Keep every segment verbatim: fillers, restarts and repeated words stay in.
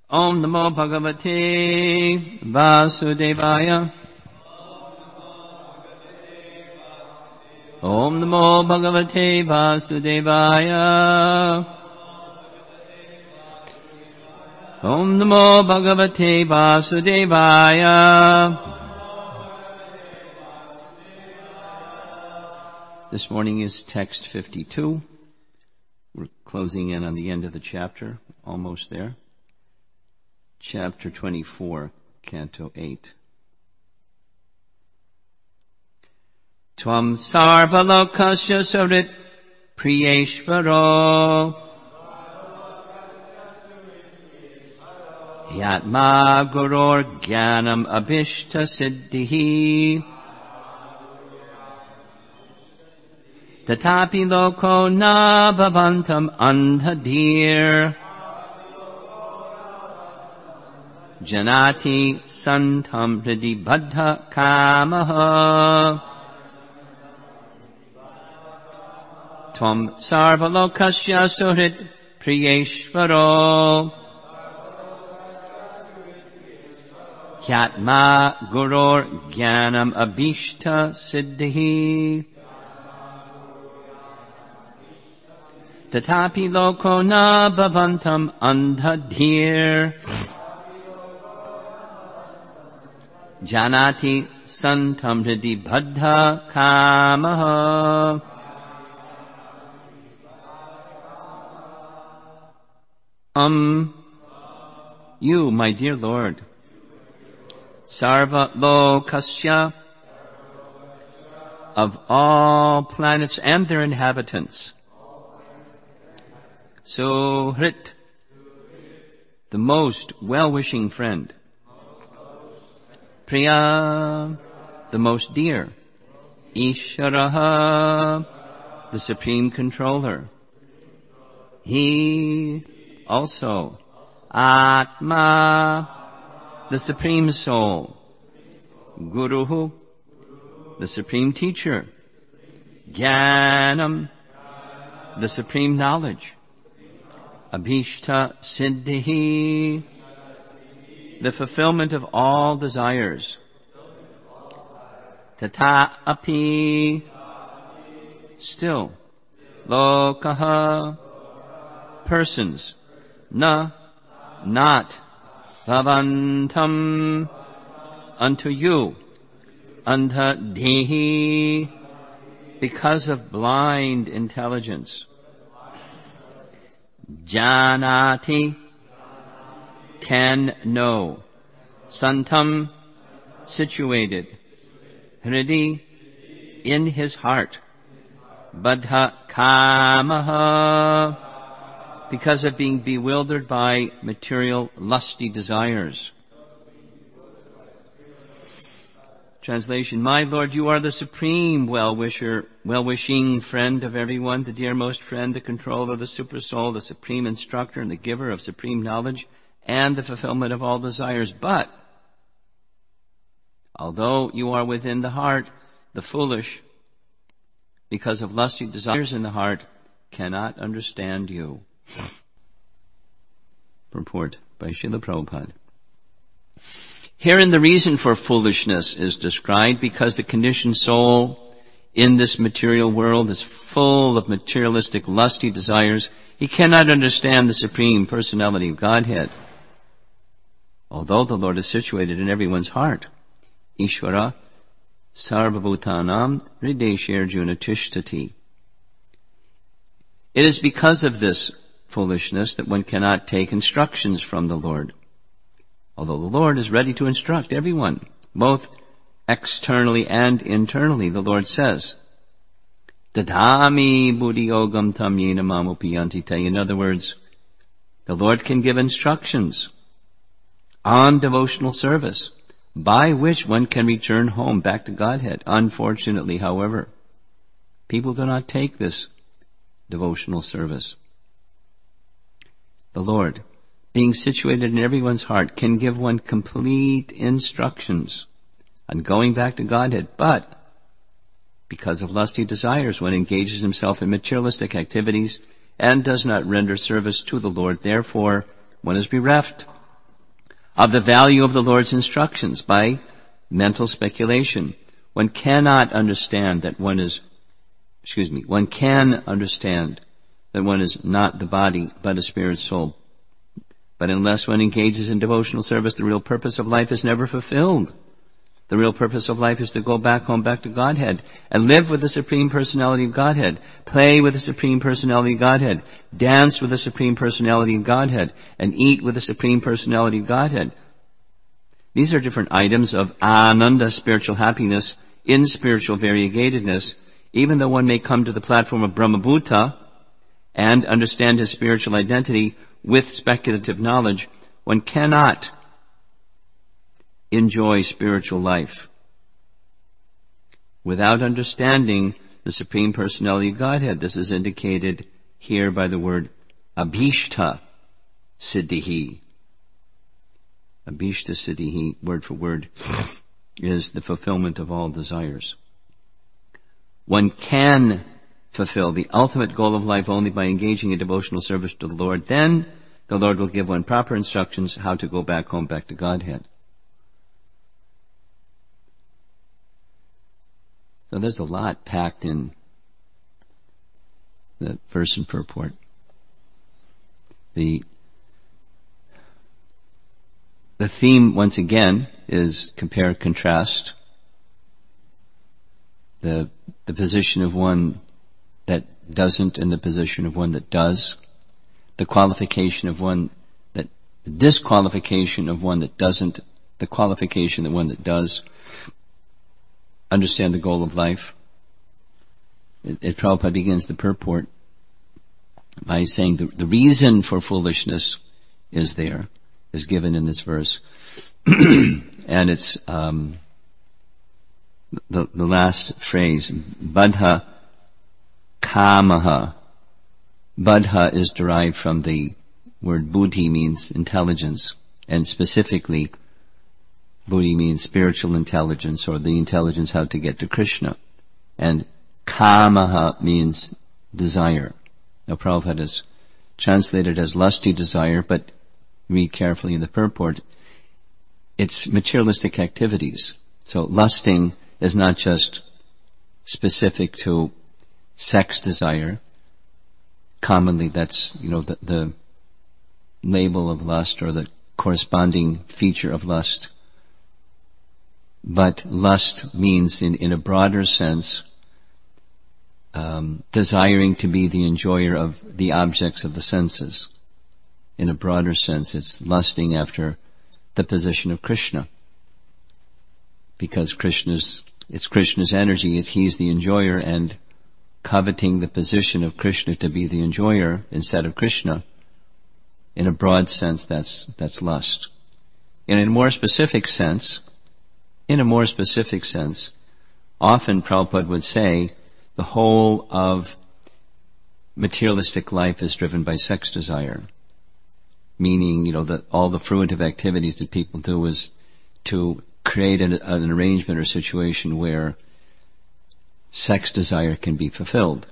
Om Namo Bhagavate Vasudevaya. Om Namo Bhagavate Vasudevaya. Om Namo Bhagavate Vasudevaya. This morning is text fifty-two. We're closing in on the end of the chapter, almost there. Chapter twenty-four, Canto eight. Tvam sarvalokasya sarit priyeshvaro yatma guror jnanam abhishta siddhihi tatapi loko na bhavantam andhadir janati santam hridi baddha kamaha tvam sarvalokasya suhrit priyeshvaro yatma guror jnanam abhishta siddhihi tatapi loko na bhavantam andhadir janati santam hridi baddha kamaha. Um, you, my dear Lord, Sarva Lokasya, of all planets and their inhabitants, Suhrit, the most well-wishing friend, Priya, the most dear, Isharaha, the supreme controller, He also, Atma, the supreme soul, Guruhu, the supreme teacher, Jnanam, the supreme knowledge, Abhishta Siddhihi, the fulfillment of all desires, Tata api, still, Lokaha, persons, Na, not, Bhavantam, unto you, Anta Dehi, because of blind intelligence, Janati, can know, Santam, situated, Hridi, in his heart, Baddha Kamaha, because of being bewildered by material lusty desires. Translation, my Lord, you are the supreme well-wisher, well-wishing friend of everyone, the dearmost friend, the controller, the supersoul, the supreme instructor, and the giver of supreme knowledge, and the fulfillment of all desires. But, although you are within the heart, the foolish, because of lusty desires in the heart, cannot understand you. Purport by Srila Prabhupada. Herein the reason for foolishness is described, because the conditioned soul in this material world is full of materialistic lusty desires. He cannot understand the Supreme Personality of Godhead. Although the Lord is situated in everyone's heart. Ishvara sarvabhutanam hrideshe arjuna tishtati. It is because of this foolishness that one cannot take instructions from the Lord. Although the Lord is ready to instruct everyone, both externally and internally, the Lord says, Dadami buddhi yogam tam yena mamupiyanti te. In other words, the Lord can give instructions on devotional service by which one can return home back to Godhead. Unfortunately, however, people do not take this devotional service. The Lord, being situated in everyone's heart, can give one complete instructions on going back to Godhead, but because of lusty desires, one engages himself in materialistic activities and does not render service to the Lord. Therefore, one is bereft of the value of the Lord's instructions by mental speculation. One cannot understand that one is, excuse me, one can understand that one is not the body, but a spirit soul. But unless one engages in devotional service, the real purpose of life is never fulfilled. The real purpose of life is to go back home, back to Godhead, and live with the Supreme Personality of Godhead, play with the Supreme Personality of Godhead, dance with the Supreme Personality of Godhead, and eat with the Supreme Personality of Godhead. These are different items of ananda, spiritual happiness, in spiritual variegatedness. Even though one may come to the platform of Brahmabhuta and understand his spiritual identity with speculative knowledge, one cannot enjoy spiritual life without understanding the Supreme Personality of Godhead. This is indicated here by the word abhishta siddhihi. Abhishta siddhihi, word for word, is the fulfillment of all desires. One can fulfill the ultimate goal of life only by engaging in devotional service to the Lord. Then the Lord will give one proper instructions how to go back home, back to Godhead. So there's a lot packed in the verse and purport. The, the theme, once again, is compare, contrast. The, the position of one that doesn't and the position of one that does. The qualification of one that, the disqualification of one that doesn't, the qualification of one that does. Understand the goal of life. It, it Prabhupada begins the purport by saying the, the reason for foolishness is there, is given in this verse. And it's um, the, the last phrase, Badha Kamaha. Badha is derived from the word buddhi, means intelligence, and specifically buddhi means spiritual intelligence, or the intelligence how to get to Krishna. And kamaha means desire. Now Prabhupada is translated as lusty desire, but read carefully in the purport. It's materialistic activities. So lusting is not just specific to sex desire. Commonly that's, you know, the, the label of lust or the corresponding feature of lust. But lust means, in, in a broader sense, um, desiring to be the enjoyer of the objects of the senses. In a broader sense, it's lusting after the position of Krishna. Because Krishna's, it's Krishna's energy, it's, he's the enjoyer, and coveting the position of Krishna to be the enjoyer instead of Krishna, in a broad sense, that's, that's lust. In a more specific sense, in a more specific sense, often Prabhupada would say the whole of materialistic life is driven by sex desire. Meaning, you know, that all the fruitive activities that people do is to create an, an arrangement or situation where sex desire can be fulfilled.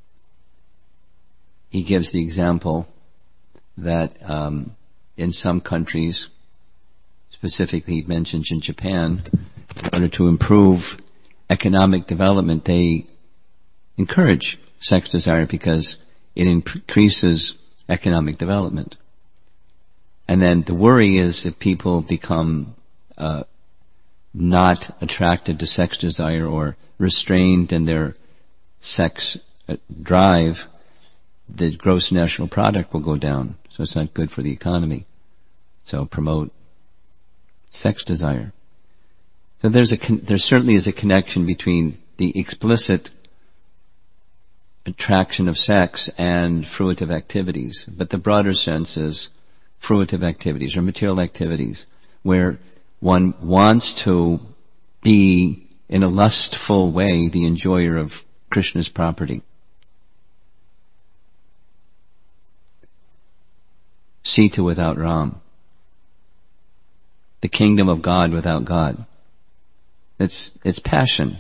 He gives the example that um, in some countries, specifically he mentions in Japan, in order to improve economic development, they encourage sex desire because it increases economic development. And then the worry is if people become uh, not attracted to sex desire or restrained in their sex drive, the gross national product will go down. So it's not good for the economy. So promote sex desire. So there's a con- there certainly is a connection between the explicit attraction of sex and fruitive activities. But the broader sense is fruitive activities or material activities where one wants to be in a lustful way the enjoyer of Krishna's property. Sita without Ram. The kingdom of God without God. It's, it's passion.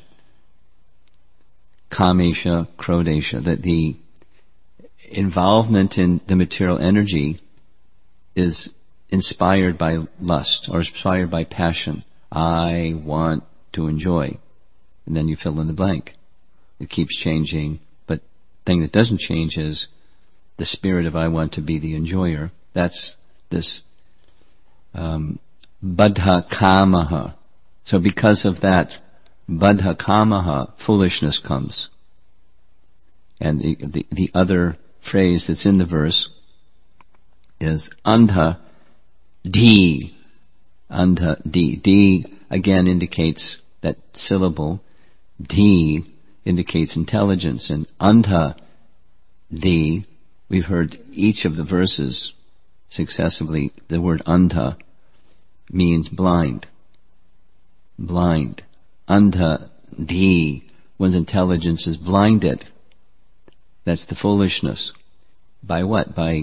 Kamesha, Krodesha, that the involvement in the material energy is, inspired by lust or inspired by passion. I want to enjoy. And then you fill in the blank. It keeps changing, but the thing that doesn't change is the spirit of I want to be the enjoyer. That's this um, baddha kamaha. So because of that baddha kamaha, foolishness comes. And the, the, the other phrase that's in the verse is andha di. Andha di. Di again indicates that syllable. Di indicates intelligence. And andha di, we've heard each of the verses successively. The word andha means blind. Blind. Andha di, one's intelligence is blinded. That's the foolishness. By what? By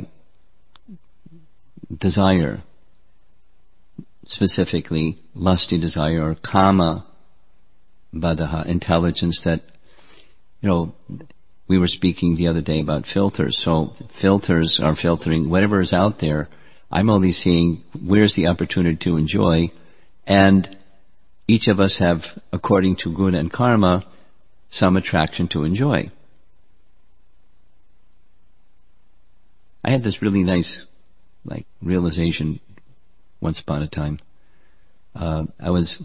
desire. Specifically, lusty desire or kama baddha, intelligence that, you know, we were speaking the other day about filters. So filters are filtering whatever is out there. I'm only seeing where's the opportunity to enjoy, and each of us have, according to guna and karma, some attraction to enjoy. I had this really nice, like, realization once upon a time. Uh, I was,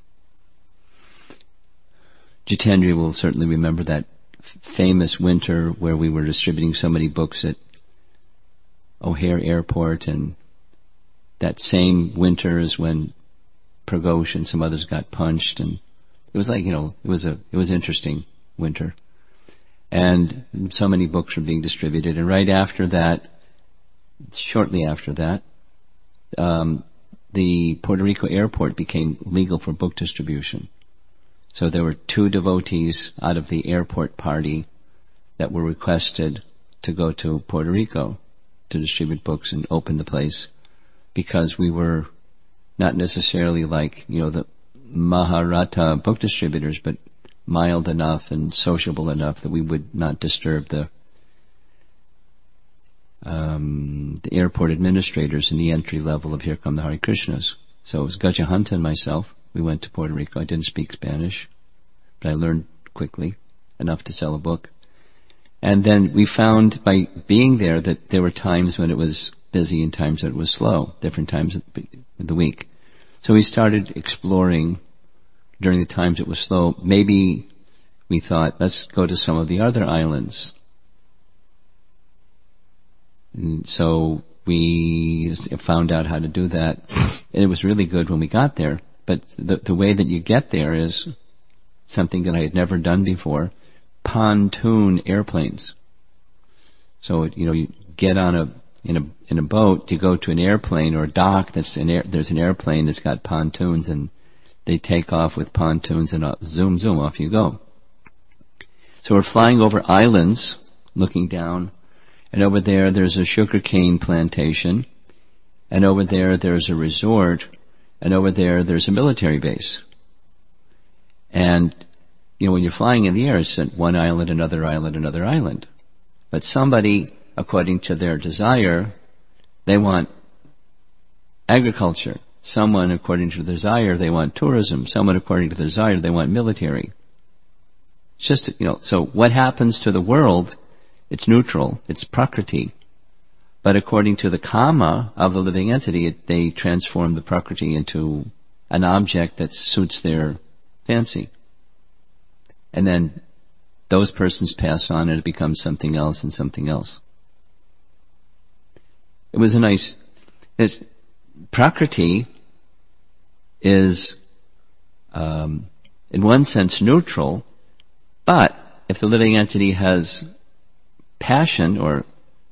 Jitendra will certainly remember that f- famous winter where we were distributing so many books at O'Hare Airport, and that same winter is when Pragosh and some others got punched, and it was like, you know, it was a, it was interesting winter. And so many books were being distributed, and right after that, shortly after that, um, the Puerto Rico airport became legal for book distribution. So there were two devotees out of the airport party that were requested to go to Puerto Rico to distribute books and open the place, because we were not necessarily like, you know, the Maharata book distributors, but mild enough and sociable enough that we would not disturb the um the airport administrators in the entry level of Here Come the Hare Krishnas. So it was Gajahanta and myself. We went to Puerto Rico. I didn't speak Spanish, but I learned quickly enough to sell a book. And then we found by being there that there were times when it was busy and times that it was slow, different times of the week. So we started exploring during the times it was slow. Maybe we thought, let's go to some of the other islands. And so we found out how to do that. And it was really good when we got there. But the, the way that you get there is something that I had never done before. Pontoon airplanes. So, you know, you get on a, in a, in a boat to go to an airplane or a dock that's an air, there's an airplane that's got pontoons, and they take off with pontoons, and uh, zoom, zoom, off you go. So we're flying over islands, looking down, and over there there's a sugarcane plantation, and over there there's a resort, and over there there's a military base. And, you know, when you're flying in the air, it's at one island, another island, another island. But somebody, according to their desire, they want agriculture. Someone, according to their desire, they want tourism. Someone, according to their desire, they want military. It's just, you know, so what happens to the world, it's neutral, it's prakriti. But according to the karma of the living entity, it, they transform the prakriti into an object that suits their fancy. And then those persons pass on, and it becomes something else and something else. It was a nice, it's, prakriti is, um, in one sense neutral, but if the living entity has passion or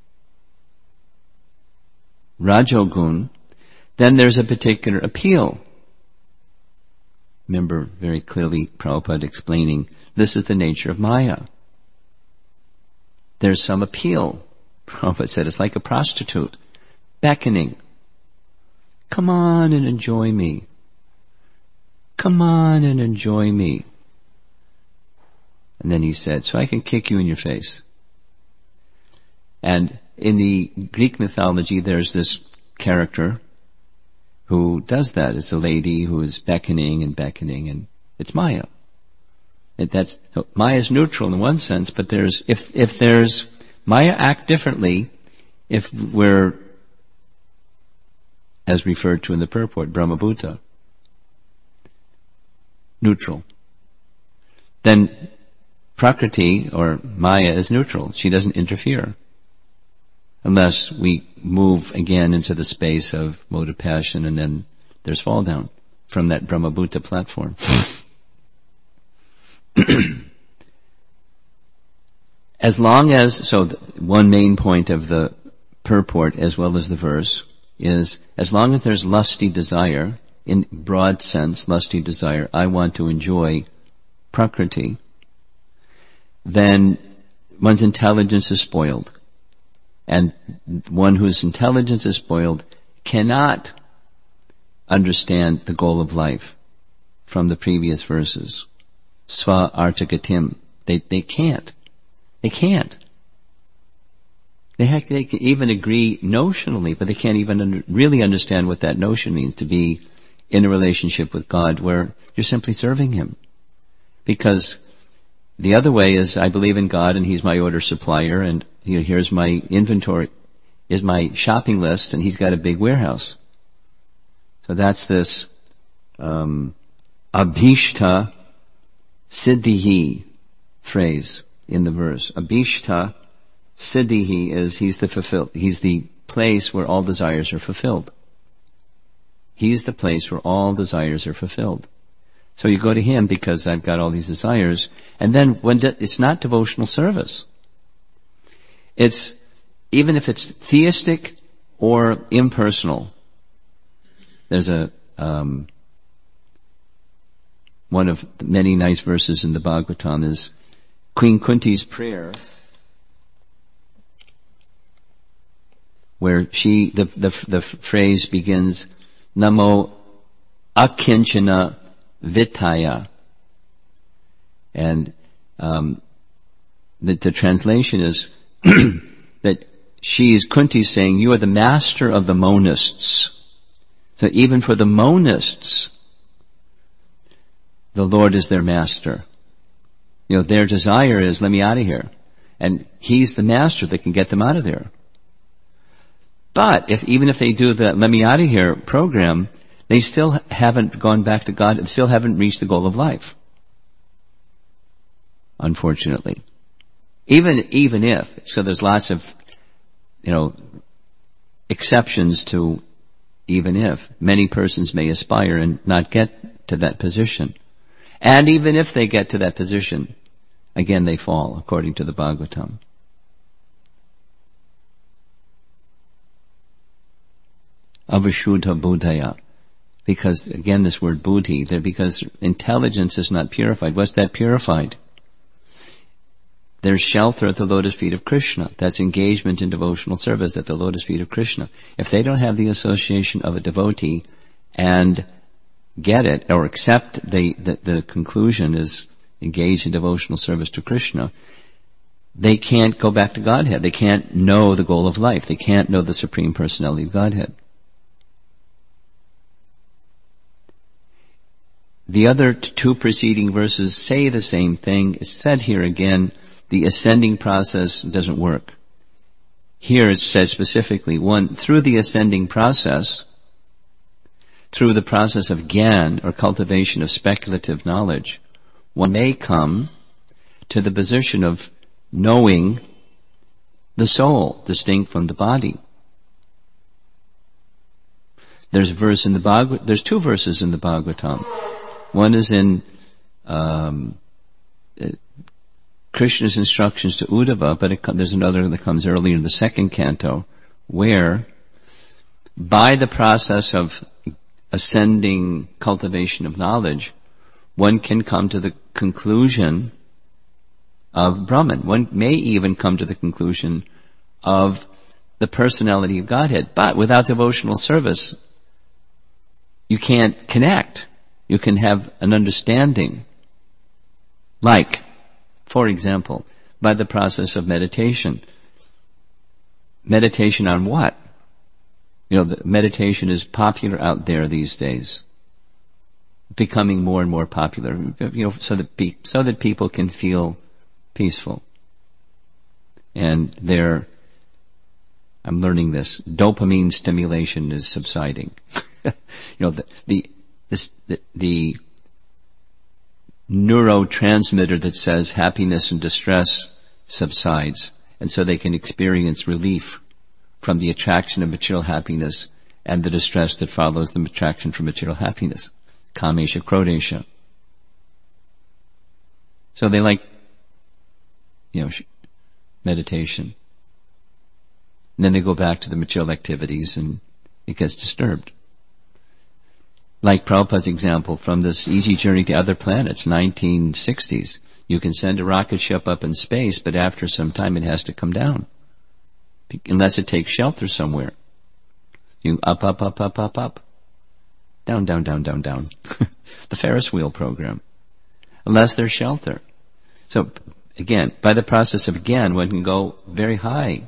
rajogun, then there's a particular appeal. Remember very clearly Prabhupada explaining, this is the nature of Maya. There's some appeal. Prabhupada said it's like a prostitute, beckoning. Come on and enjoy me. Come on and enjoy me. And then he said, so I can kick you in your face. And in the Greek mythology, there's this character who does that. It's a lady who is beckoning and beckoning, and it's Maya. It, that's, so Maya is neutral in one sense, but there's, if, if there's, Maya act differently if we're, as referred to in the purport, Brahmabhuta, neutral. Then Prakriti, or Maya, is neutral. She doesn't interfere. Unless we move again into the space of mode of passion, and then there's fall down from that Brahmabhuta platform. As long as, so the, one main point of the purport as well as the verse is, as long as there's lusty desire, in broad sense, lusty desire, I want to enjoy Prakriti, then one's intelligence is spoiled. And one whose intelligence is spoiled cannot understand the goal of life from the previous verses. Sva artagatim. They, they can't. They can't. They, ha- they can even agree notionally, but they can't even under, really understand what that notion means, to be in a relationship with God where you're simply serving Him. Because the other way is, I believe in God and He's my order supplier, and you know, here's my inventory, is my shopping list, and He's got a big warehouse. So that's this um, abhishta siddhihi phrase in the verse. Abhishta siddhihi is He's the fulfilled. He's the place where all desires are fulfilled. He's the place where all desires are fulfilled. So you go to Him because I've got all these desires, and then when de- it's not devotional service. It's, even if it's theistic or impersonal. There's a, um, one of the many nice verses in the Bhagavatam is Queen Kunti's prayer, where she, the, the, the phrase begins, Namo Akinchana Vitaya. And, um, the, the translation is that she's, Kunti's saying, you are the master of the monists. So even for the monists, the Lord is their master. You know, their desire is, let me out of here. And He's the master that can get them out of there. But if, even if they do the let me out of here program, they still haven't gone back to God and still haven't reached the goal of life. Unfortunately. Even, even if, so there's lots of, you know, exceptions to even if. Many persons may aspire and not get to that position. And even if they get to that position, again they fall, according to the Bhagavatam. Avashuddha buddhaya. Because, again, this word buddhi, because intelligence is not purified. What's that purified? There's shelter at the lotus feet of Krishna. That's engagement in devotional service at the lotus feet of Krishna. If they don't have the association of a devotee and get it or accept the, the, the conclusion is engage in devotional service to Krishna, they can't go back to Godhead. They can't know the goal of life. They can't know the Supreme Personality of Godhead. The other two preceding verses say the same thing. It's said here again, the ascending process doesn't work. Here it says specifically, one, through the ascending process, through the process of gyan, or cultivation of speculative knowledge, one may come to the position of knowing the soul, distinct from the body. There's a verse in the Bhagavad, there's two verses in the Bhagavatam. One is in um, Krishna's instructions to Uddhava, but it, there's another that comes earlier in the second canto, where by the process of ascending cultivation of knowledge, one can come to the conclusion of Brahman. One may even come to the conclusion of the personality of Godhead. But without devotional service, you can't connect. You can have an understanding. Like, for example, by the process of meditation. Meditation on what? You know, the meditation is popular out there these days, becoming more and more popular, you know, so that pe- so that people can feel peaceful. And they're, I'm learning this, dopamine stimulation is subsiding. you know, the, the, this, the, the neurotransmitter that says happiness and distress subsides, and so they can experience relief from the attraction of material happiness and the distress that follows the attraction from material happiness. Kamesha, Krodesha. So they like, you know, meditation. And then they go back to the material activities and it gets disturbed. Like Prabhupada's example from this easy journey to other planets, nineteen sixties. You can send a rocket ship up in space, but after some time it has to come down. Unless it takes shelter somewhere. You up, up, up, up, up, up. Down, down, down, down, down. The Ferris wheel program. Unless there's shelter. So, again, by the process of again, one can go very high.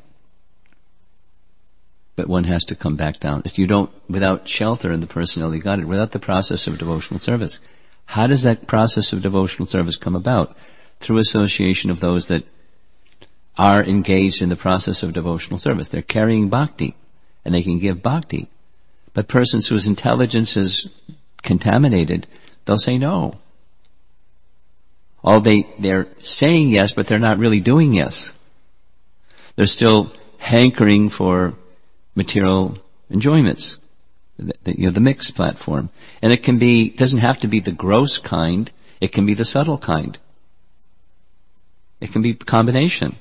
But one has to come back down. If you don't, without shelter in the personality of Godhead, without the process of devotional service, how does that process of devotional service come about? Through association of those that are engaged in the process of devotional service. They're carrying bhakti, and they can give bhakti. But persons whose intelligence is contaminated, they'll say no. All they, they're saying yes, but they're not really doing yes. They're still hankering for material enjoyments. The, the, you know, the mixed platform. And it can be, doesn't have to be the gross kind, it can be the subtle kind. It can be a combination.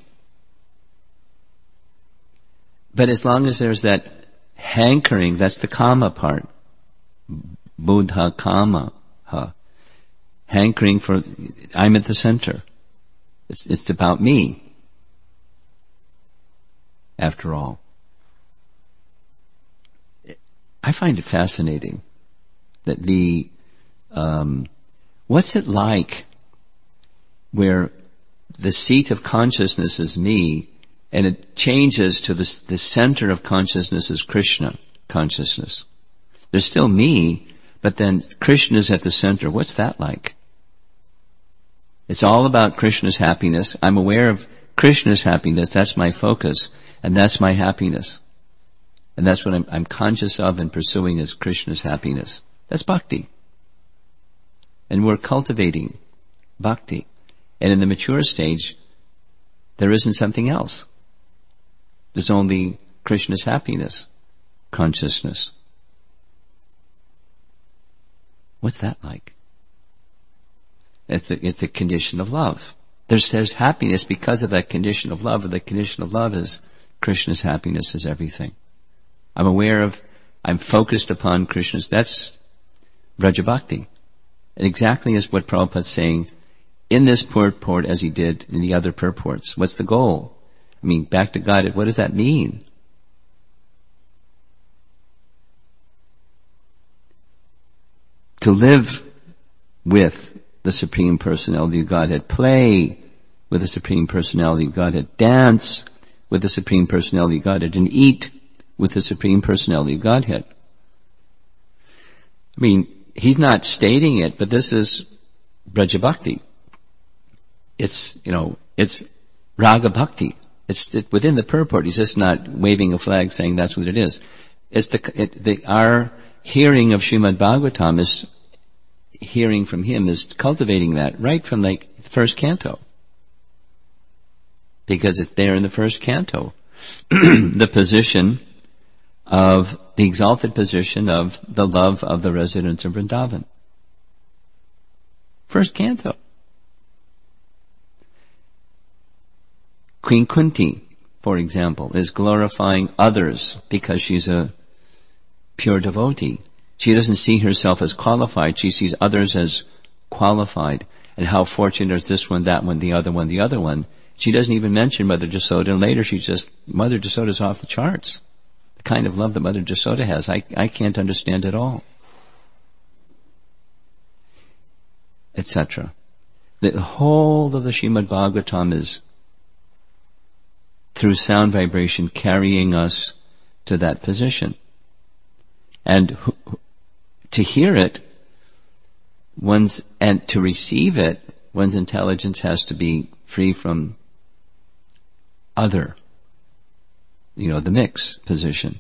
But as long as there's that hankering, that's the kama part. Buddha kama. Ha. Hankering for, I'm at the center. It's, it's about me. After all. I find it fascinating that the, um, what's it like where the seat of consciousness is me, and it changes to the, the center of consciousness is Krishna consciousness. There's still me, but then Krishna is at the center. What's that like? It's all about Krishna's happiness. I'm aware of Krishna's happiness. That's my focus, and that's my happiness. And that's what I'm, I'm conscious of and pursuing is Krishna's happiness. That's bhakti. And we're cultivating bhakti. And in the mature stage, there isn't something else. There's only Krishna's happiness, consciousness. What's that like? It's the, it's the condition of love. There's, there's happiness because of that condition of love, and the condition of love is Krishna's happiness is everything. I'm aware of, I'm focused upon Krishna's, that's Vraja Bhakti. And exactly as what Prabhupada's saying in this purport as he did in the other purports. What's the goal? I mean, back to God, what does that mean? To live with the Supreme Personality of Godhead, play with the Supreme Personality of Godhead, dance with the Supreme Personality of Godhead, and eat with the Supreme Personality of Godhead. I mean, he's not stating it, but this is Vraja Bhakti. It's, you know, it's Raga Bhakti. It's it, within the purport. He's just not waving a flag saying that's what it is. It's the, it, the our hearing of Srimad Bhagavatam is hearing from him, is cultivating that right from like the first canto. Because it's there in the first canto. The position of the exalted position of the love of the residents of Vrindavan. First canto. Queen Kunti, for example, is glorifying others because she's a pure devotee. She doesn't see herself as qualified. She sees others as qualified. And how fortunate is this one, that one, the other one, the other one. She doesn't even mention Mother Jasoda, and later she's just, Mother Jasoda's off the charts. The kind of love that Mother Jasoda has, I, I can't understand at all. Etc. The whole of the Srimad Bhagavatam is, through sound vibration, carrying us to that position. And to hear it, one's, and to receive it, one's intelligence has to be free from other, you know, the mix position.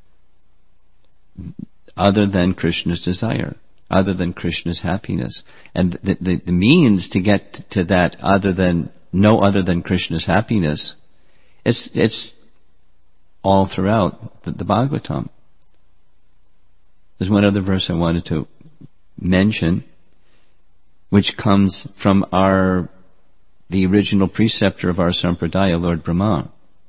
Other than Krishna's desire, other than Krishna's happiness. And the, the, the means to get to that other than, no other than Krishna's happiness, it's, it's all throughout the, the Bhagavatam. There's one other verse I wanted to mention, which comes from our, the original preceptor of our Sampradaya, Lord Brahma.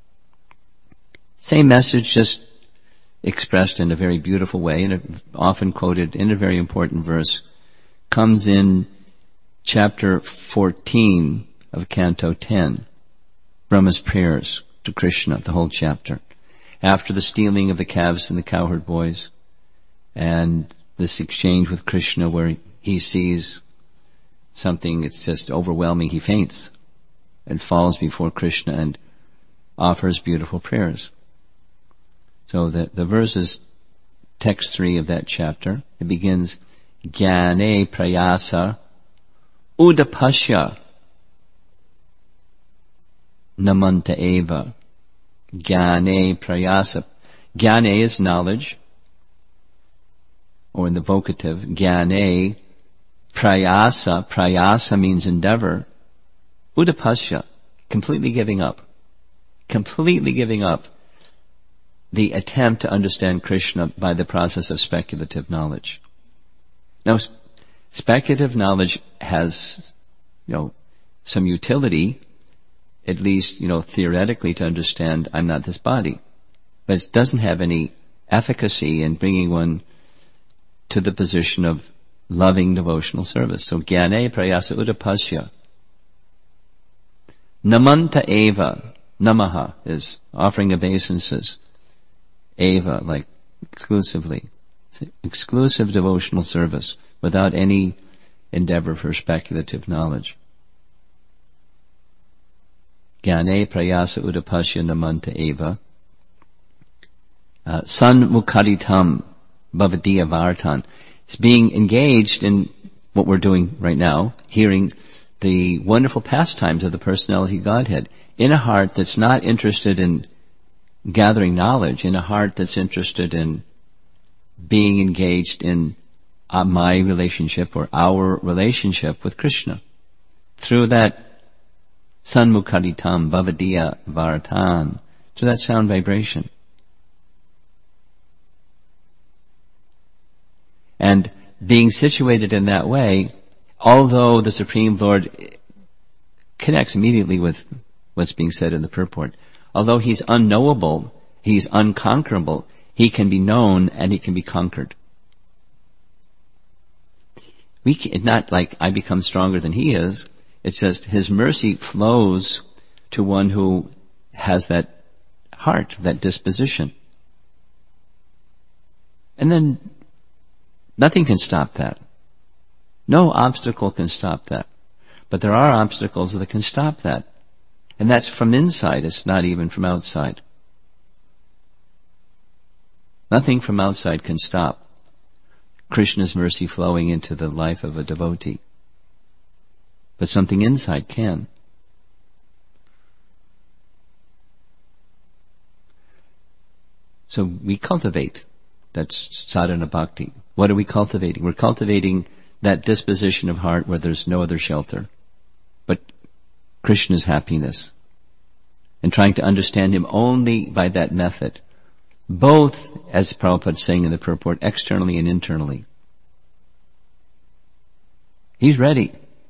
Same message, just expressed in a very beautiful way, and often quoted in a very important verse, comes in chapter fourteen of Canto ten, Brahma's prayers to Krishna, the whole chapter. After the stealing of the calves and the cowherd boys, and this exchange with Krishna where he sees something that's just overwhelming, he faints and falls before Krishna and offers beautiful prayers. So the, the verse is text three of that chapter. It begins, Jnane prayasa udapasya namanta eva. Jnane prayasa. Jnane is knowledge, or in the vocative, Jnane prayasa. Prayasa means endeavor. Udapasya, completely giving up. Completely giving up the attempt to understand Krishna by the process of speculative knowledge. Now, sp- speculative knowledge has, you know, some utility, at least, you know, theoretically, to understand I'm not this body. But it doesn't have any efficacy in bringing one to the position of loving devotional service. So, Jnane prayasa udapasya. Namanta eva. Namaha is offering obeisances. Eva, like exclusively. Exclusive devotional service without any endeavor for speculative knowledge. Jnane prayasa udapasya namanta eva. Uh, san mukaditam bhavadiya vartan. It's being engaged in what we're doing right now, hearing the wonderful pastimes of the personality Godhead in a heart that's not interested in gathering knowledge, in a heart that's interested in being engaged in uh, my relationship or our relationship with Krishna. Through that sanmukaditam bhavadiya vartan, to that sound vibration. And being situated in that way, although the Supreme Lord connects immediately with what's being said in the purport, although he's unknowable, he's unconquerable, he can be known and he can be conquered. We can, it's not like I become stronger than he is. It's just his mercy flows to one who has that heart, that disposition. And then nothing can stop that. No obstacle can stop that. But there are obstacles that can stop that. And that's from inside, it's not even from outside. Nothing from outside can stop Krishna's mercy flowing into the life of a devotee. But something inside can. So we cultivate. That's sadhana bhakti. What are we cultivating? We're cultivating that disposition of heart where there's no other shelter but Krishna's happiness, and trying to understand him only by that method, both, as Prabhupada is saying in the purport, externally and internally. He's ready.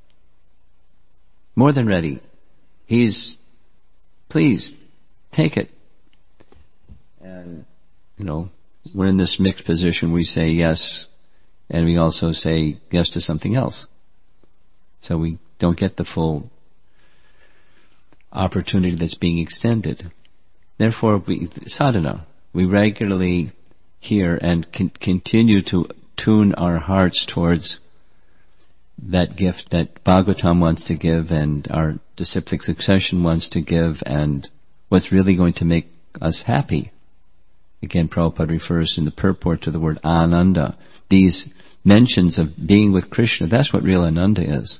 More than ready. He's pleased. Take it. And, you know, we're in this mixed position. We say yes, and we also say yes to something else. So we don't get the full opportunity that's being extended. Therefore, we, sadhana, we regularly hear and can continue to tune our hearts towards that gift that Bhagavatam wants to give and our disciplic succession wants to give, and what's really going to make us happy Again, Prabhupada refers in the purport to the word Ananda. These mentions of being with Krishna, that's what real Ananda is.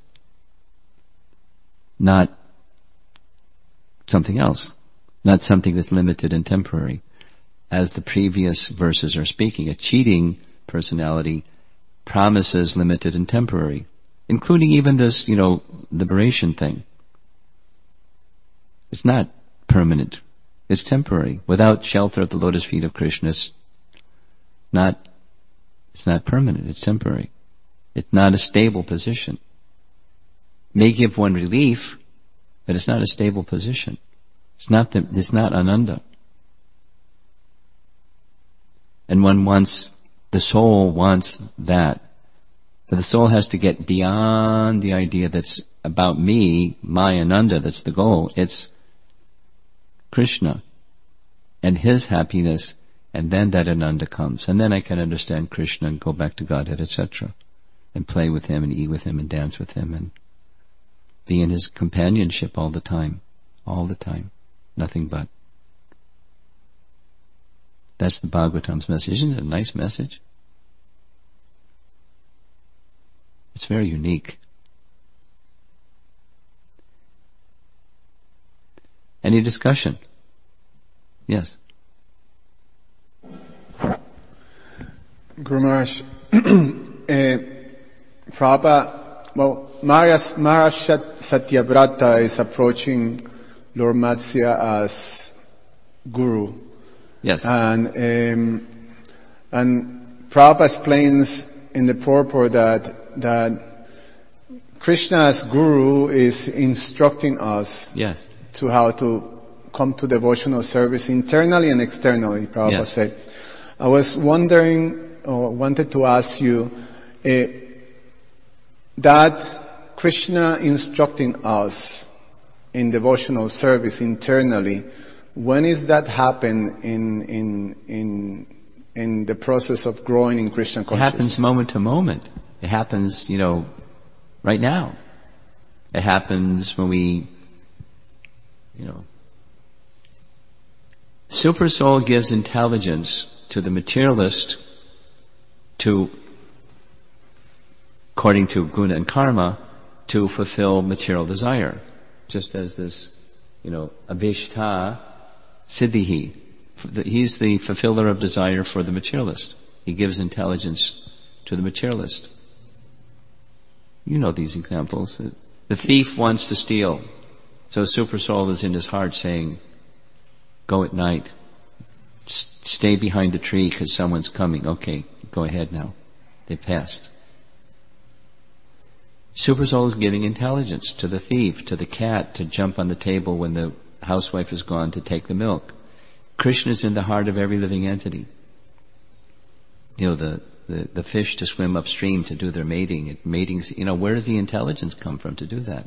Not something else. Not something that's limited and temporary. As the previous verses are speaking, a cheating personality promises limited and temporary, including even this, you know, liberation thing. It's not permanent. It's temporary. Without shelter at the lotus feet of Krishna, it's not, it's not permanent. It's temporary. It's not a stable position. May give one relief, but it's not a stable position. It's not the, it's not Ananda. And one wants, the soul wants that. But the soul has to get beyond the idea that's about me, my Ananda, that's the goal. It's Krishna and his happiness, and then that Ananda comes. And then I can understand Krishna and go back to Godhead, et cetera, and play with him and eat with him and dance with him and be in his companionship all the time. All the time. Nothing but. That's the Bhagavatam's message. Isn't it a nice message? It's very unique. Any discussion? Yes. Guru Maharaj, uh, Prabhupada, well, Maharaj, Maharaj Satyavrata is approaching Lord Matsya as Guru. Yes. And, um, and Prabhupada explains in the purport that, that Krishna as Guru is instructing us. Yes. To how to come to devotional service internally and externally, Prabhupada yes. said. I was wondering, or wanted to ask you, uh, that Krishna instructing us in devotional service internally, when is that happen in, in, in, in the process of growing in Krishna consciousness? It happens moment to moment. It happens, you know, right now. It happens when we, you know, Super Soul gives intelligence to the materialist to, according to guna and karma, to fulfill material desire. Just as this, you know, Avishta Siddhihi. He's the fulfiller of desire for the materialist. He gives intelligence to the materialist. You know these examples. The thief wants to steal. So Super Soul is in his heart saying, go at night. Just stay behind the tree because someone's coming. Okay, go ahead now. They passed. Super Soul is giving intelligence to the thief, to the cat, to jump on the table when the housewife is gone to take the milk. Krishna is in the heart of every living entity. You know, the, the, the fish to swim upstream to do their mating. It, mating, you know, where does the intelligence come from to do that?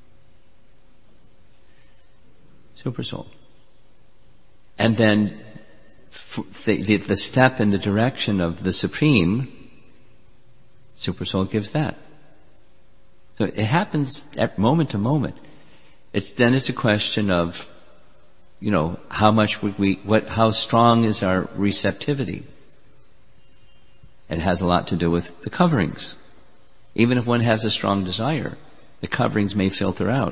Super Soul. And then the, the step in the direction of the Supreme, Super Soul gives that. So it happens at moment to moment. It's then it's a question of, you know, how much would we, what, how strong is our receptivity? It has a lot to do with the coverings. Even if one has a strong desire, the coverings may filter out.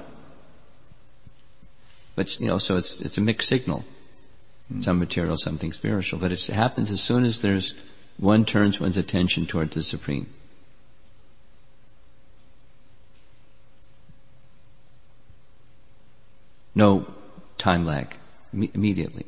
But, you know, so it's, it's a mixed signal. Mm. Some material, something spiritual. But it happens as soon as there's, one turns one's attention towards the Supreme. No time lag. Im- immediately.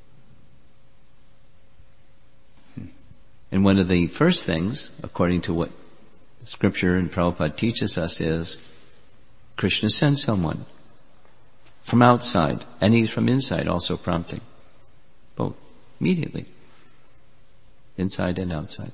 Hmm. And one of the first things, according to what Scripture and Prabhupada teaches us, is Krishna sends someone from outside, and he's from inside also prompting. Both. Immediately. Inside and outside.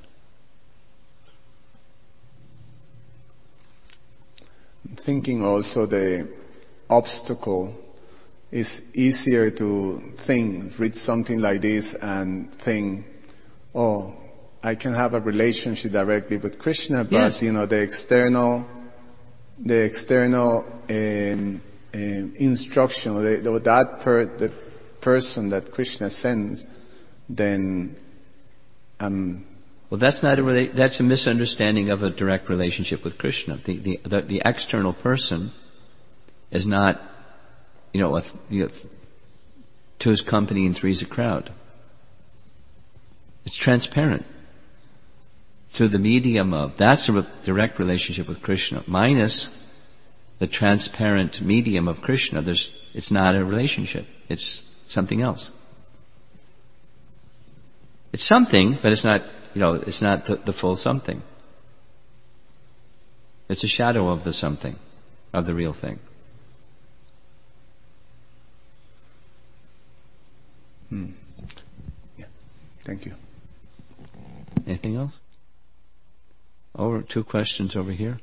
Thinking also the obstacle is easier to think, read something like this and think, oh, I can have a relationship directly with Krishna, but yes. you know, the external, the external um, um, instruction, the, the, that per, the person that Krishna sends then I'm... Well, that's not a rela- that's a misunderstanding of a direct relationship with Krishna. The, the, the, the external person is not, you know, a, you know, two's company and three's a crowd. It's transparent. Through the medium of, that's a re- direct relationship with Krishna. Minus the transparent medium of Krishna, there's, it's not a relationship. It's something else. It's something, but it's not, you know, it's not the, the full something. It's a shadow of the something, of the real thing. Hmm. Yeah. Thank you. Anything else? Over, two questions over here.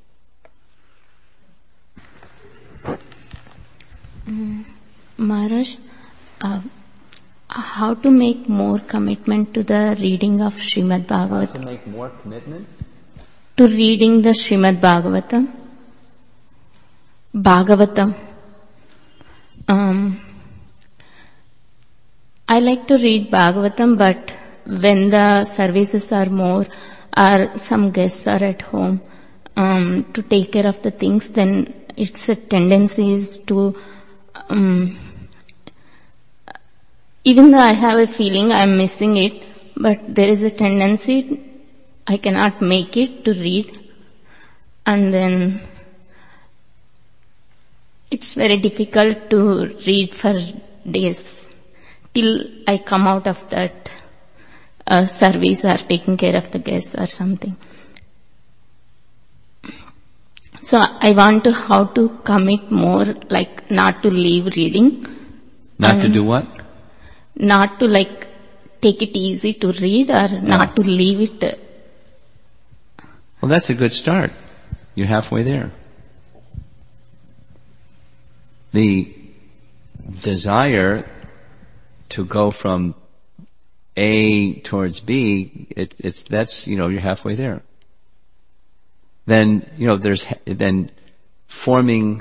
Mm, Maharaj, uh, how to make more commitment to the reading of Srimad Bhagavatam? How to make more commitment? To reading the Srimad Bhagavatam. Bhagavatam. Um, I like to read Bhagavatam, but when the services are more, or some guests are at home, um, to take care of the things, then it's a tendency is to, um, even though I have a feeling I'm missing it, but there is a tendency I cannot make it to read, and then it's very difficult to read for days till I come out of that uh, service or taking care of the guests or something. So I want to how to commit more, like not to leave reading. Not to do what? Not to like take it easy to read or no. not to leave it. Well, that's a good start. You're halfway there. The desire to go from A towards B, it, it's, that's, you know, you're halfway there. Then, you know, there's, then forming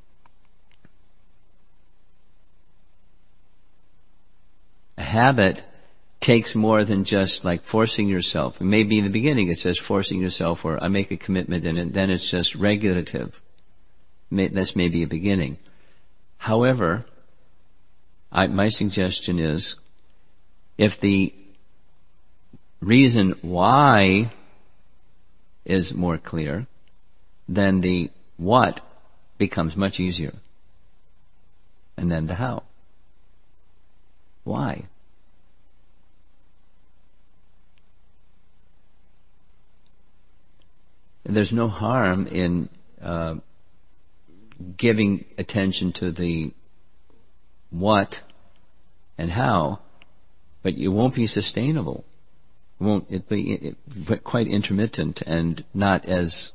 a habit takes more than just like forcing yourself. It may be in the beginning it says forcing yourself, or I make a commitment, and then it's just regulative. May, that's maybe a beginning. However, I, my suggestion is, if the reason why is more clear, then the what becomes much easier. And then the how. Why? And there's no harm in uh, giving attention to the what and how, but it won't be sustainable. It won't it be it, it, quite intermittent and not as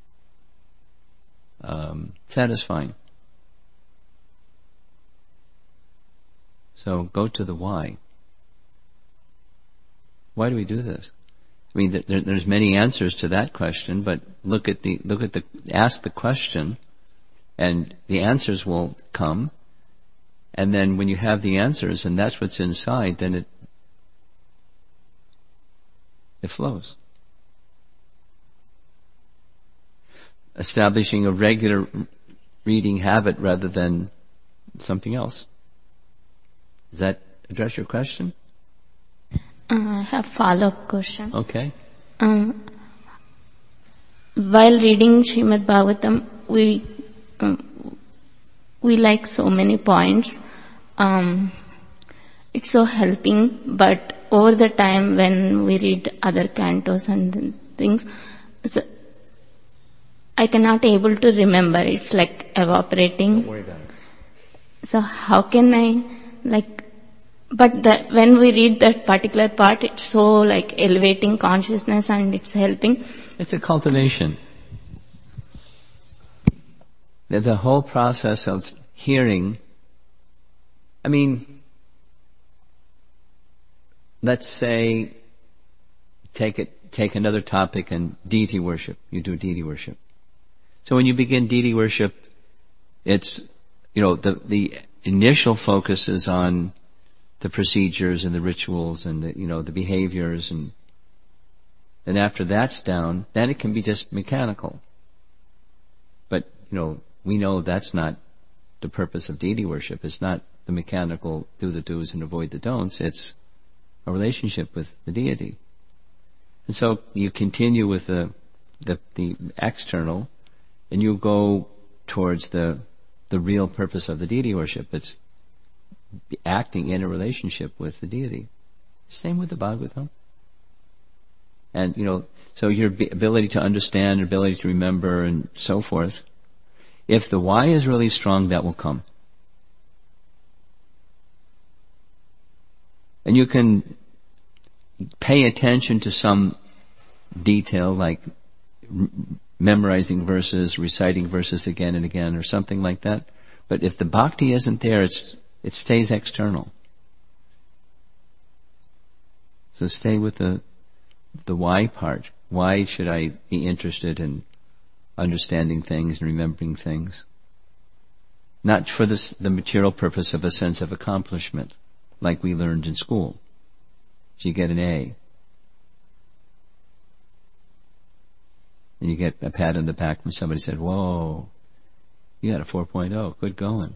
um, satisfying. So go to the why. Why do we do this? I mean, there, there's many answers to that question, but look at the look at the ask the question, and the answers will come. And then when you have the answers, and that's what's inside, then it it flows. Establishing a regular reading habit rather than something else. Does that address your question? Uh, I have follow-up question. Okay. Um, while reading Srimad Bhagavatam, we um, we like so many points. Um, it's so helping, but over the time when we read other cantos and things, so I cannot able to remember. It's like evaporating. Don't worry about it. So how can I like? But the, when we read that particular part, it's so like elevating consciousness and it's helping. It's a cultivation. The, the whole process of hearing, I mean, let's say, take it, take another topic and deity worship. You do deity worship. So when you begin deity worship, it's, you know, the, the initial focus is on the procedures and the rituals and the, you know, the behaviors, and and after that's down, then it can be just mechanical. But, you know, we know that's not the purpose of deity worship. It's not the mechanical do the do's and avoid the don'ts. It's a relationship with the deity. And so you continue with the the, the external, and you go towards the the real purpose of the deity worship. It's acting in a relationship with the deity. Same with the Bhagavatam. And, you know, so your ability to understand, your ability to remember, and so forth, if the why is really strong, that will come. And you can pay attention to some detail, like memorizing verses, reciting verses again and again, or something like that. But if the bhakti isn't there, it's, it stays external. So stay with the, the why part. Why should I be interested in understanding things and remembering things? Not for this, the material purpose of a sense of accomplishment, like we learned in school. So you get an A. And you get a pat on the back when somebody said, whoa, you got a four point oh, good going.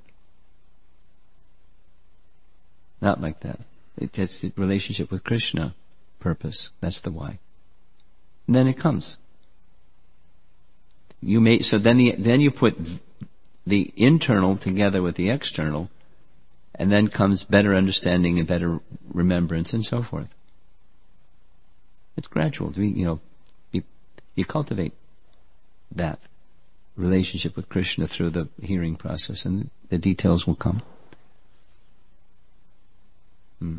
Not like that. It, it's the relationship with Krishna purpose. That's the why. And then it comes. You may, so then the, then you put the internal together with the external, and then comes better understanding and better remembrance and so forth. It's gradual. We, you know, you, you cultivate that relationship with Krishna through the hearing process, and the details will come. Hmm.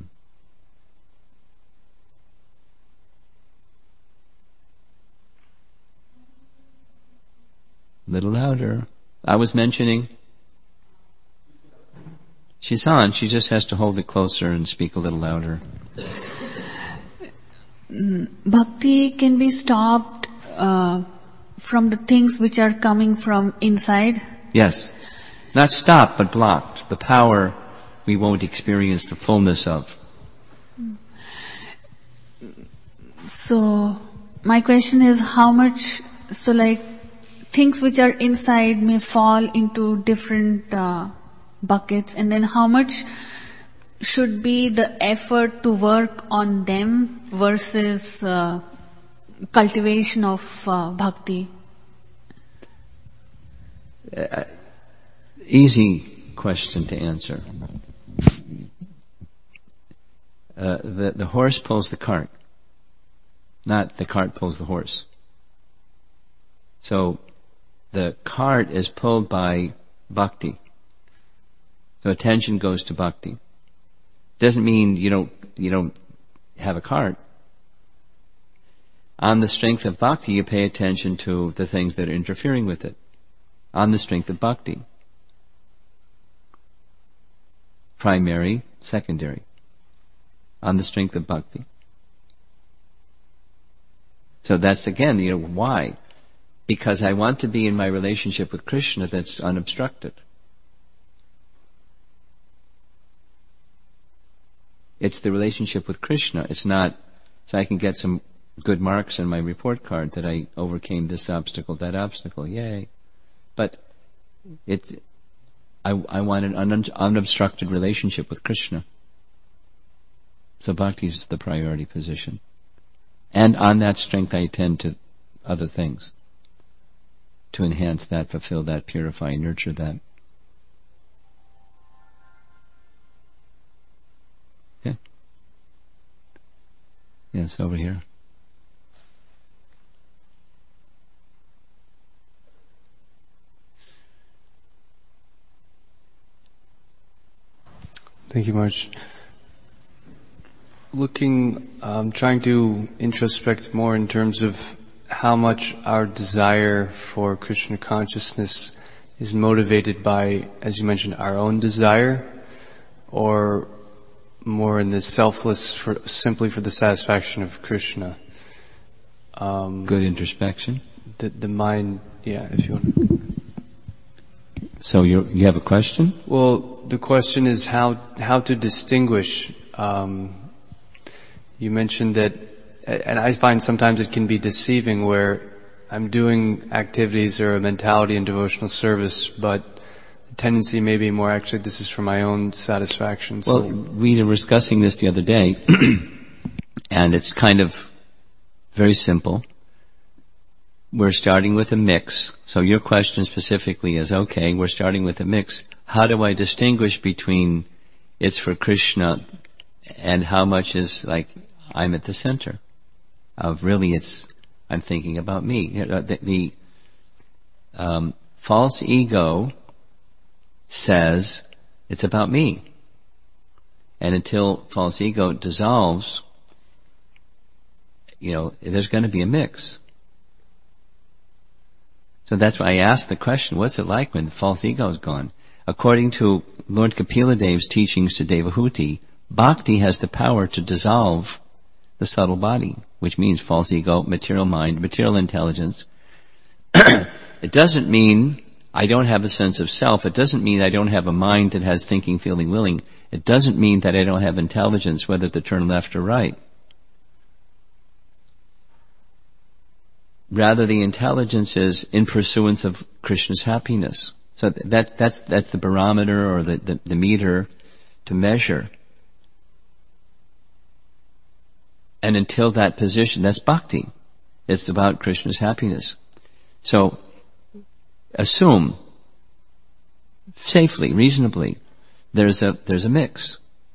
Little louder. I was mentioning, she's on, she just has to hold it closer and speak a little louder. Bhakti can be stopped uh, from the things which are coming from inside? Yes. Not stopped, but blocked. The power we won't experience the fullness of. So, my question is how much, so like, things which are inside may fall into different uh, buckets, and then how much should be the effort to work on them versus uh, cultivation of uh, bhakti? Uh, easy question to answer. Uh, the, the horse pulls the cart, not the cart pulls the horse. So, the cart is pulled by bhakti. So attention goes to bhakti. Doesn't mean you don't, you don't have a cart. On the strength of bhakti, you pay attention to the things that are interfering with it. On the strength of bhakti. Primary, secondary. On the strength of bhakti. So that's again, you know, why? Because I want to be in my relationship with Krishna that's unobstructed. It's the relationship with Krishna. It's not, so I can get some good marks on my report card that I overcame this obstacle, that obstacle, yay. But it's, I, I want an un, unobstructed relationship with Krishna. So bhakti is the priority position. And on that strength I attend to other things. To enhance that, fulfill that, purify, nurture that. Yeah. Yes, over here. Thank you much. Looking, um, trying to introspect more in terms of how much our desire for Krishna consciousness is motivated by, as you mentioned, our own desire, or more in the selfless, for, simply for the satisfaction of Krishna. Um, Good introspection. The, the mind, yeah, if you want. So you you have a question? Well, the question is how how to distinguish. Um, you mentioned that, and I find sometimes it can be deceiving where I'm doing activities or a mentality in devotional service, but the tendency may be more actually this is for my own satisfaction. So. Well, we were discussing this the other day, and it's kind of very simple. We're starting with a mix. So your question specifically is, okay, we're starting with a mix. How do I distinguish between it's for Krishna and how much is like I'm at the center of really it's I'm thinking about me. The, the um, false ego says it's about me. And until false ego dissolves, you know, there's going to be a mix. So that's why I asked the question, what's it like when the false ego is gone? According to Lord Kapila Dev's teachings to Devahuti, bhakti has the power to dissolve the subtle body, which means false ego, material mind, material intelligence. It doesn't mean I don't have a sense of self. It doesn't mean I don't have a mind that has thinking, feeling, willing. It doesn't mean that I don't have intelligence, whether to turn left or right. Rather, the intelligence is in pursuance of Krishna's happiness. So that, that's, that's the barometer or the, the, the meter to measure. And until that position, that's bhakti. It's about Krishna's happiness. So, assume, safely, reasonably, there's a, there's a mix.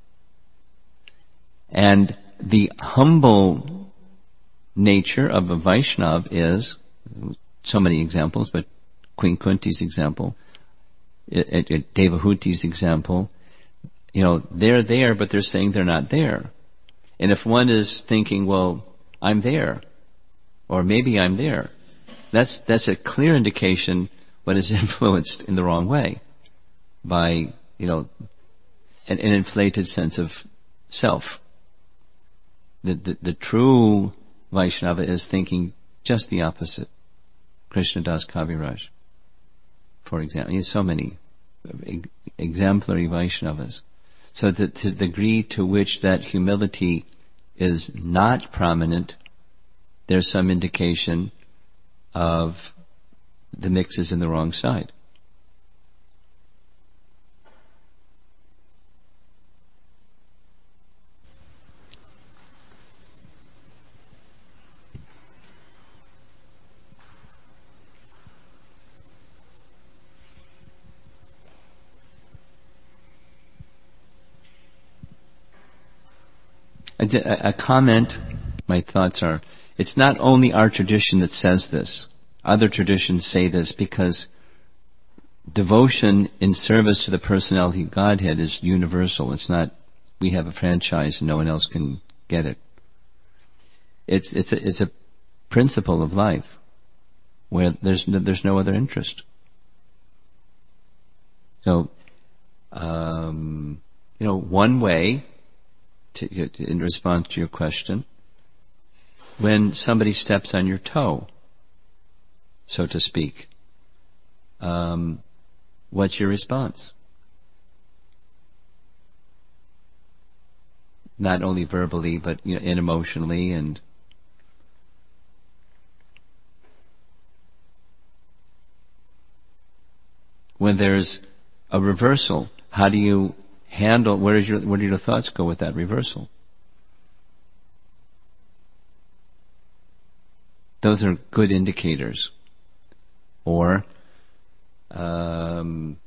And the humble nature of a Vaishnav is, so many examples, but Queen Kunti's example, it, it, it, Devahuti's example, you know, they're there, but they're saying they're not there. And if one is thinking, well, I'm there, or maybe I'm there, that's, that's a clear indication one is influenced in the wrong way by, you know, an, an inflated sense of self. The, the, the true Vaishnava is thinking just the opposite. Krishnadas Kaviraj, for example. There's so many exemplary Vaishnavas. So that to the degree to which that humility is not prominent, there's some indication of the mix is in the wrong side. A, a comment, my thoughts are, it's not only our tradition that says this. Other traditions say this because devotion in service to the personality of Godhead is universal. It's not, we have a franchise and no one else can get it. It's, it's a, it's a principle of life where there's no, there's no other interest. So, um, you know, one way To, in response to your question, when somebody steps on your toe, so to speak, um, what's your response? Not only verbally, but you know, and emotionally, and when there's a reversal, how do you handle, where is your, where do your thoughts go with that reversal? Those are good indicators. Or, um,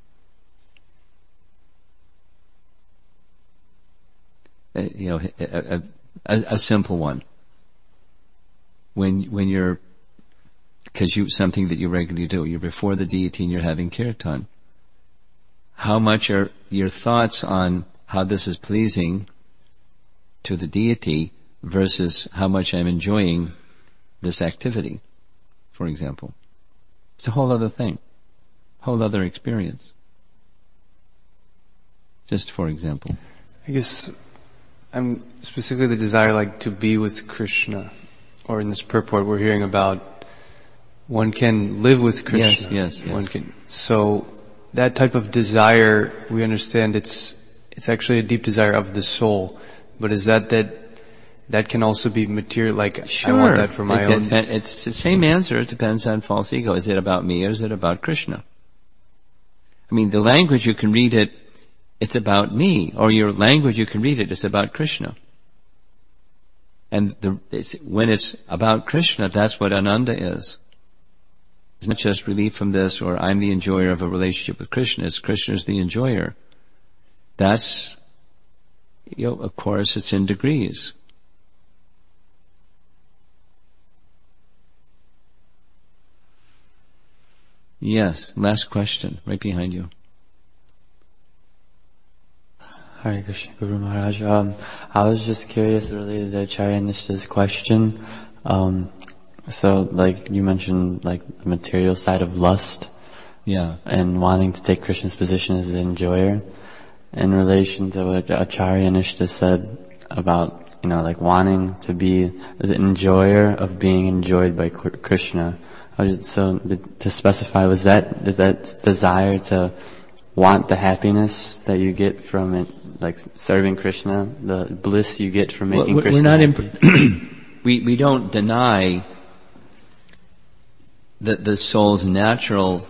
you know, a, a, a simple one. When, when you're, cause you, something that you regularly do, you're before the deity and you're having kirtan. How much are your thoughts on how this is pleasing to the deity versus how much I'm enjoying this activity, for example? It's a whole other thing, whole other experience. Just for example. I guess I'm specifically the desire like to be with Krishna, or in this purport we're hearing about one can live with Krishna. Yes, yes, yes. One can, so that type of desire, we understand it's, it's actually a deep desire of the soul. But is that that, that can also be material, like sure. I want that for my it, own? It, it's the same answer. It depends on false ego. Is it about me or is it about Krishna? I mean, the language you can read it, it's about me, or your language you can read it, it's about Krishna. And the, it's, when it's about Krishna, that's what Ananda is. It's not just relief from this, or I'm the enjoyer of a relationship with Krishna. It's Krishna's the enjoyer. That's, you know, of course, it's in degrees. Yes, last question, right behind you. Hare Krishna, Guru Maharaj. Um, I was just curious related to Acharya Nishta's question. Um, so, like, you mentioned, like, the material side of lust. Yeah. And wanting to take Krishna's position as the enjoyer. In relation to what Acharya Nishta said about, you know, like, wanting to be the enjoyer of being enjoyed by Krishna. So, to specify, was that, is that desire to want the happiness that you get from it, like serving Krishna, the bliss you get from making well, we're Krishna not happy? Imp- we we don't deny the the soul's natural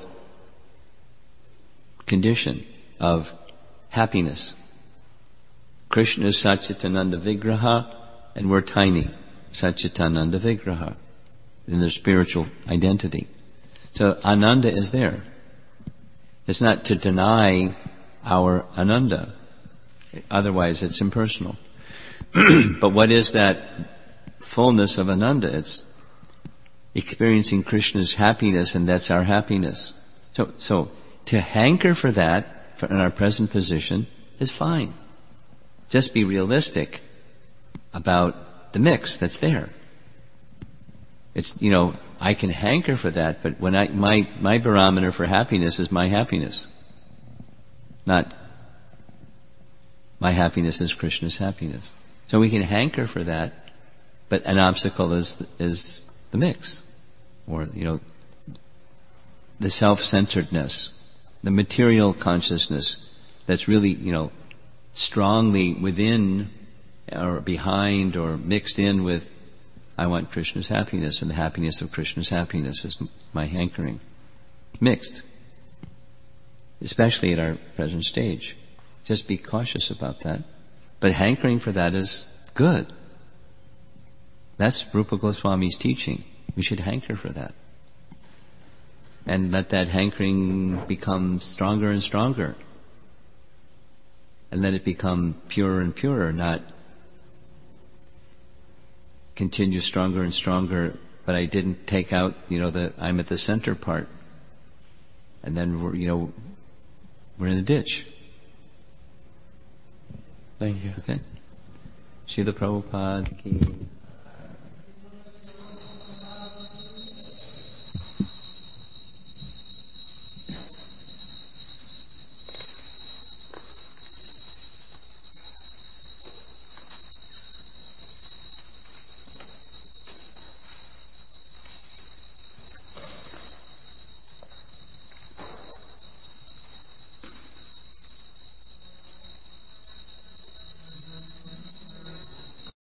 condition of happiness. Krishna is Satchitananda Vigraha, and we're tiny, Satchitananda Vigraha, in their spiritual identity. So Ananda is there. It's not to deny our Ananda. Otherwise it's impersonal. But what is that fullness of Ananda? It's experiencing Krishna's happiness, and that's our happiness. So, so to hanker for that for in our present position is fine. Just be realistic about the mix that's there. It's, you know, I can hanker for that, but when I, my, my barometer for happiness is my happiness. Not my happiness is Krishna's happiness. So we can hanker for that, but an obstacle is, is the mix. Or, you know, the self-centeredness, the material consciousness that's really, you know, strongly within or behind or mixed in with I want Krishna's happiness, and the happiness of Krishna's happiness is my hankering. Mixed. Especially at our present stage. Just be cautious about that. But hankering for that is good. That's Rupa Goswami's teaching. We should hanker for that. And let that hankering become stronger and stronger. And let it become purer and purer, not continue stronger and stronger, but I didn't take out, you know, the I'm at the center part. And then we're, you know, we're in a ditch. Thank you. Okay? Srila Prabhupada ki